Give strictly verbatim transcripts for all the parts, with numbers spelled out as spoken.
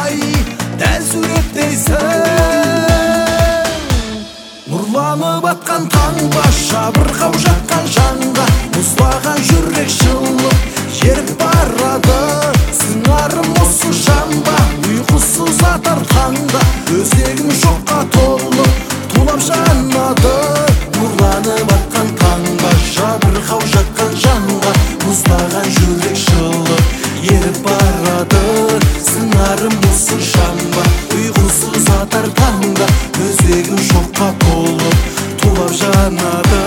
жатқандай дәл суреттейсің. Нұрланып атқан таңба, жабырқау жатқан жанға, мұздаған жүрек жылып еріп барады. Сыңарым осы жанба, ұйқысыз атар таңда, өзегім шоққа толып тулап жанады. Нұрланып атқан таңба, жабырқау жатқан жанға, мұздаған жүрек жылып еріп барады. Сыңарым осы жанба, ұйқысыз атар таңда, өзегім шоққа толып тулап жанады.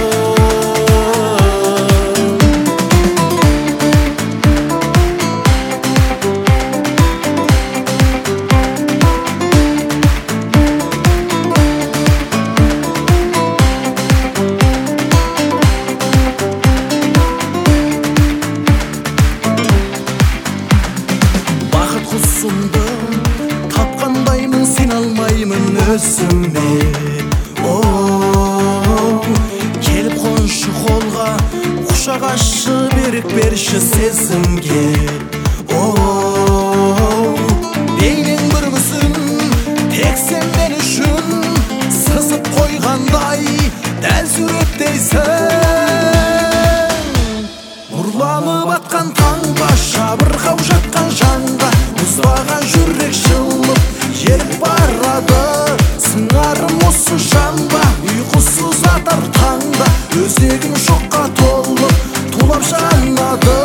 Құсымды тапқандаймын, сен алмаймын өзіме. Оу, келіп қоншы қолға, құшақ ашшы, берік берші сезімге. Оу, бейнең бір күзін, тек сен мен үшін сызып қойғандай дәл суреттейсің. Нұрланып атқан таңба, жабырқау жатқан жанға, мұздаған жүрек жылып еріп барады. Сыңарым осы жанба, ұйқысыз атар таңда, өзегім шоққа толып тулап жанады.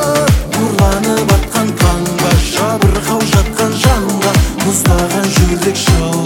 Нұрланып атқан таңба, жабырқау жатқан жанға, мұздаған жүрек жылып